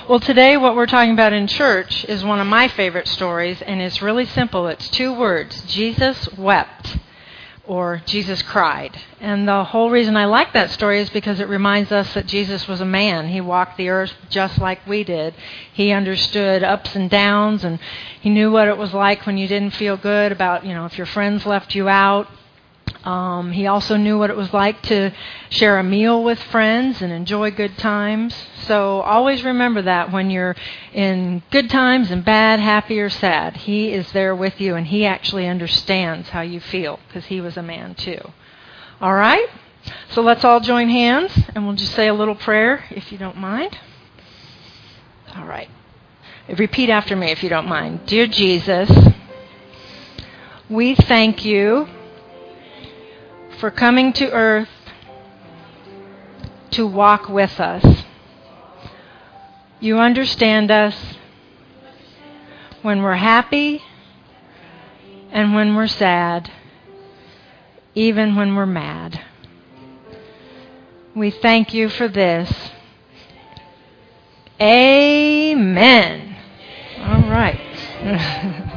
Well, today what we're talking about in church is one of my favorite stories, and it's really simple. It's 2 words: Jesus wept, or Jesus cried. And the whole reason I like that story is because it reminds us that Jesus was a man. He walked the earth just like we did. He understood ups and downs, and he knew what it was like when you didn't feel good about, if your friends left you out. He also knew what it was like to share a meal with friends and enjoy good times. So always remember that when you're in good times and bad, happy or sad. He is there with you, and he actually understands how you feel because he was a man too. All right? So let's all join hands, and we'll just say a little prayer if you don't mind. All right. Repeat after me if you don't mind. Dear Jesus, we thank you for coming to earth to walk with us. You understand us when we're happy and when we're sad, even when we're mad. We thank you for this. Amen. All right.